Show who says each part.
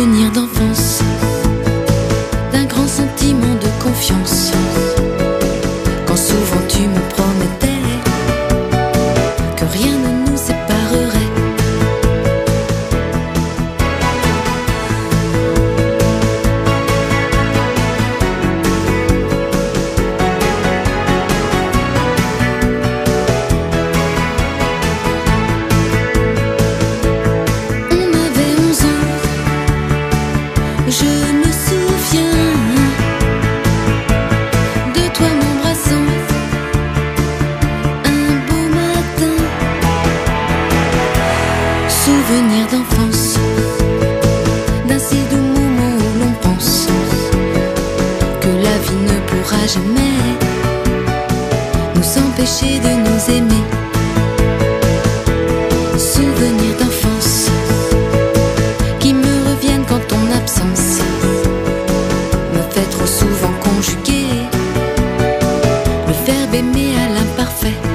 Speaker 1: Souvenir d'enfance, d'un grand sentiment de confiance, quand souvent tu me promettais que rien ne nous séparerait. On avait 11 ans, je me souviens de toi m'embrassant un beau matin. Souvenir d'enfance, d'un si doux moment où l'on pense que la vie ne pourra jamais nous empêcher de nous aimer. Souvenirs d'enfance qui me reviennent quand ton absence me fait trop souvent conjuguer le verbe aimer à l'imparfait.